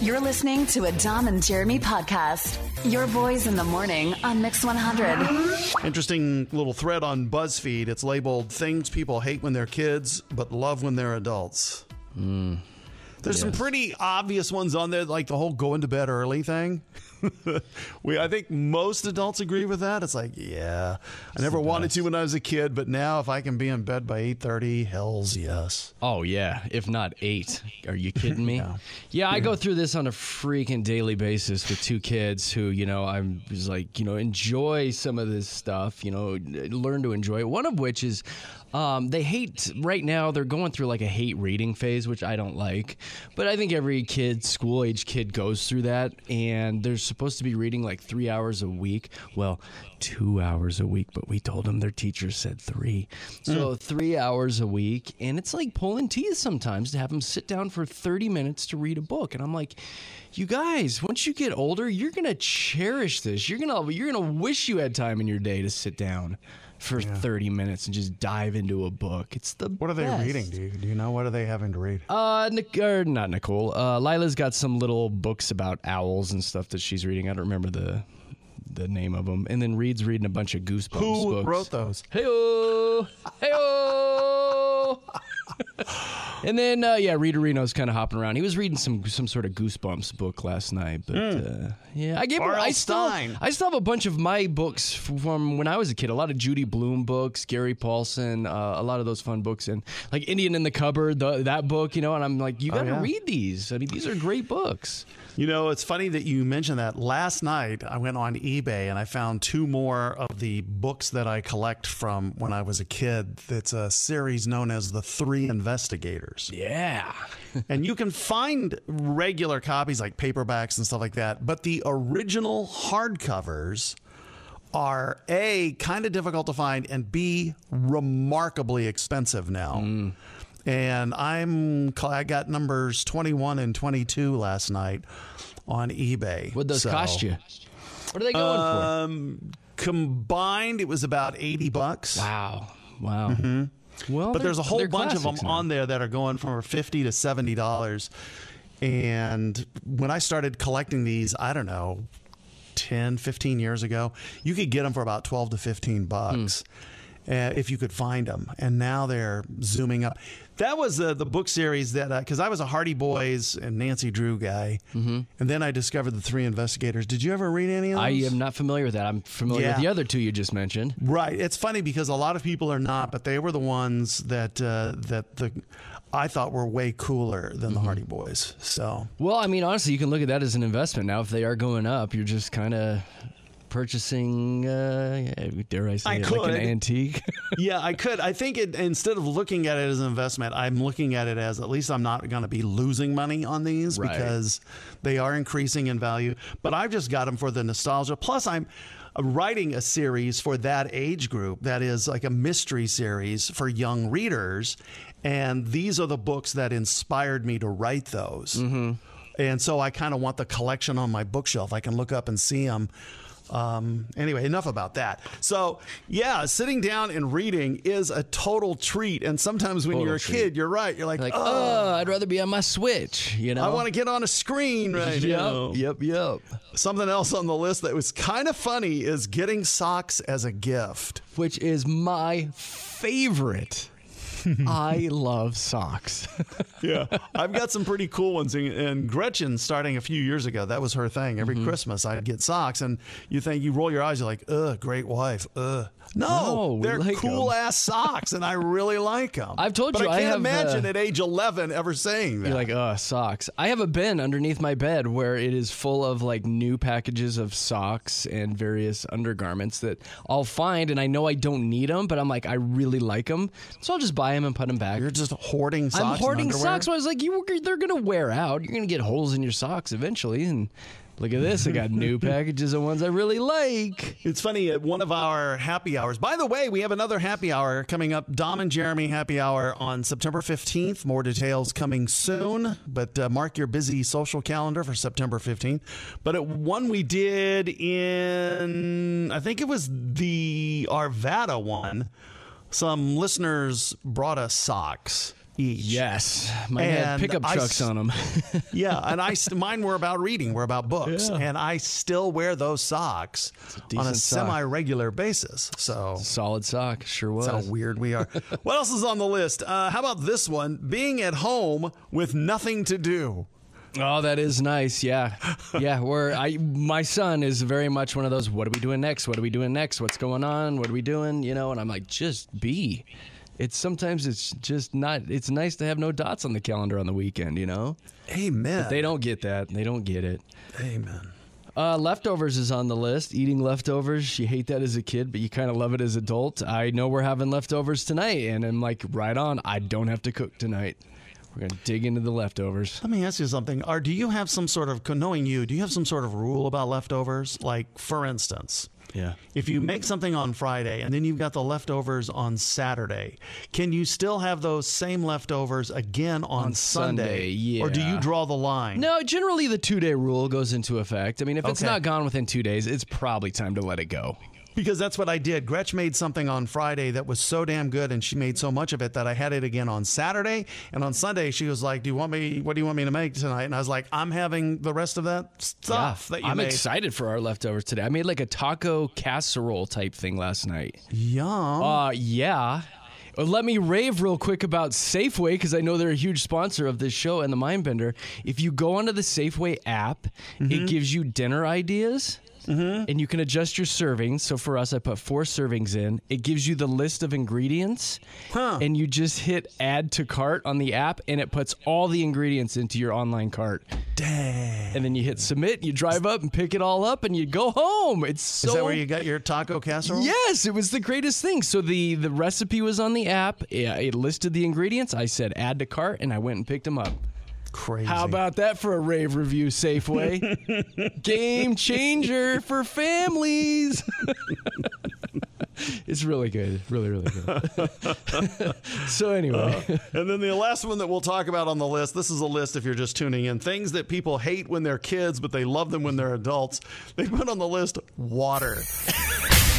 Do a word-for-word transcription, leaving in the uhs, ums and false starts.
You're listening to a Dom and Jeremy podcast. Your boys in the morning on Mix one hundred. Interesting little thread on BuzzFeed. It's labeled Things People Hate When They're Kids, But Love When They're Adults. Mm. There's yes. some pretty obvious ones on there, like the whole going to bed early thing. we, I think most adults agree with that. It's like, yeah, I never wanted to when I was a kid, but now if I can be in bed by eight thirty, hell's yes. Oh, yeah, if not eight. Are you kidding me? no. Yeah, I yeah. go through this on a freaking daily basis with two kids who, you know, I'm just like, you know, enjoy some of this stuff, you know, learn to enjoy it. One of which is um, they hate, right now, they're going through like a hate reading phase, which I don't like. But I think every kid, school-age kid goes through that, and there's supposed to be reading like three hours a week. Well, two hours a week, but we told them their teacher said three. So mm. three hours a week, and it's like pulling teeth sometimes to have them sit down for thirty minutes to read a book. And I'm like, you guys, once you get older, you're gonna cherish this. You're gonna you're gonna wish you had time in your day to sit down for yeah. thirty minutes and just dive into a book. It's the What are they best. reading? Do you, do you know? What are they having to read? Uh, Nic- or not Nicole. Uh, Lila's got some little books about owls and stuff that she's reading. I don't remember the the name of them. And then Reed's reading a bunch of Goosebumps Who books. wrote those? Hey-oh! Hey-oh! And then, uh, yeah, Reed Areno's kind of hopping around. He was reading some some sort of Goosebumps book last night. But, mm. uh, yeah, I gave him, I still, I still have a bunch of my books from when I was a kid. A lot of Judy Blume books, Gary Paulson, uh, a lot of those fun books. And, like, Indian in the Cupboard, the, that book, you know, and I'm like, you got to oh, yeah. read these. I mean, these are great books. You know, it's funny that you mentioned that. Last night, I went on eBay and I found two more of the books that I collect from when I was a kid. It's a series known as The Three Investigators. Yeah. And you can find regular copies like paperbacks and stuff like that. But the original hardcovers are A, kind of difficult to find, and B, remarkably expensive now. Mm. And I'm I got numbers twenty-one and twenty-two last night on eBay. What'd those so, cost you? What are they going um, for? Combined, it was about eighty bucks. Wow. Wow. Mm-hmm. Well, but there's a whole bunch of them now. on there that are going from fifty to seventy dollars. And when I started collecting these, I don't know, ten, fifteen years ago, you could get them for about twelve to fifteen bucks. Hmm. Uh, if you could find them. And now they're zooming up. That was uh, the book series that, because uh, I was a Hardy Boys and Nancy Drew guy. Mm-hmm. And then I discovered The Three Investigators. Did you ever read any of those? I am not familiar with that. I'm familiar yeah. with the other two you just mentioned. Right. It's funny because a lot of people are not, but they were the ones that uh, that the I thought were way cooler than mm-hmm. the Hardy Boys. So, well, I mean, honestly, you can look at that as an investment. Now, if they are going up, you're just kind of purchasing, uh, dare I say, I it, like an antique. Yeah, I could. I think it, instead of looking at it as an investment, I'm looking at it as at least I'm not going to be losing money on these right. because they are increasing in value. But I've just got them for the nostalgia. Plus, I'm writing a series for that age group that is like a mystery series for young readers. And these are the books that inspired me to write those. Mm-hmm. And so I kind of want the collection on my bookshelf. I can look up and see them. Um, anyway, enough about that. So, yeah, sitting down and reading is a total treat. And sometimes when total you're a treat. kid, you're right. You're like, like oh, oh, I'd rather be on my Switch. You know, I want to get on a screen right yep, now. Yep, yep. Something else on the list that was kind of funny is getting socks as a gift, which is my favorite. I love socks. Yeah, I've got some pretty cool ones. And Gretchen, starting a few years ago, that was her thing. Every mm-hmm. Christmas, I'd get socks. And you think, you roll your eyes, you're like, ugh, great wife, ugh. No, no they're like cool them. ass socks, and I really like them. I've told but you, I can't I have, imagine uh, at age eleven ever saying that. You're like, oh, socks. I have a bin underneath my bed where it is full of like new packages of socks and various undergarments that I'll find, and I know I don't need them, but I'm like, I really like them, so I'll just buy them and put them back. You're just hoarding socks. I'm hoarding and underwear? socks. So I was like, you, they're gonna wear out. You're gonna get holes in your socks eventually, and. Look at this. I got new packages of ones I really like. It's funny. At one of our happy hours. By the way, we have another happy hour coming up. Dom and Jeremy happy hour on September fifteenth. More details coming soon. But uh, mark your busy social calendar for September fifteenth. But at one we did in, I think it was the Arvada one, some listeners brought us socks. each. Yes. Mine had And pickup I trucks s- on them. Yeah, and I st- mine were about reading, were about books, Yeah. and I still wear those socks on a decent sock. semi-regular basis. So Solid sock. Sure was. that's how weird we are. What else is on the list? Uh, how about this one? Being at home with nothing to do. Oh, that is nice. Yeah. Yeah. Where I, my son is very much one of those, what are we doing next? What are we doing next? What's going on? What are we doing? You know, and I'm like, just be. It's sometimes it's just not, it's nice to have no dots on the calendar on the weekend, you know? Amen. But they don't get that. They don't get it. Amen. Uh, leftovers is on the list. Eating leftovers. You hate that as a kid, but you kind of love it as an adult. I know we're having leftovers tonight, and I'm like, right on. I don't have to cook tonight. We're going to dig into the leftovers. Let me ask you something. Are, do you have some sort of, knowing you, do you have some sort of rule about leftovers? Like, for instance, Yeah. if you make something on Friday and then you've got the leftovers on Saturday, can you still have those same leftovers again on, On Sunday, yeah. Or do you draw the line? No, generally the two-day rule goes into effect. I mean, if it's Okay. not gone within two days, it's probably time to let it go. Because that's what I did. Gretch made something on Friday that was so damn good, and she made so much of it that I had it again on Saturday. And on Sunday, she was like, "Do you want me? What do you want me to make tonight?" And I was like, "I'm having the rest of that stuff that you I'm made." excited for our leftovers today. I made like a taco casserole type thing last night. Yum. Uh, yeah. Uh, Let me rave real quick about Safeway because I know they're a huge sponsor of this show and the Mindbender. If you go onto the Safeway app, it gives you dinner ideas. Mm-hmm. And you can adjust your servings. So for us, I put four servings in. It gives you the list of ingredients. Huh. And you just hit add to cart on the app, and it puts all the ingredients into your online cart. Dang. And then you hit submit, you drive up and pick it all up, and you go home. It's so... Is that where you got your taco casserole? Yes, it was the greatest thing. So the, the recipe was on the app. Yeah, it listed the ingredients. I said add to cart, and I went and picked them up. Crazy. How about that for a rave review, Safeway? Game changer for families. It's really good. Really, really good. So anyway. Uh, and then the last one that we'll talk about on the list, this is a list if you're just tuning in, things that people hate when they're kids, but they love them when they're adults. They put on the list water.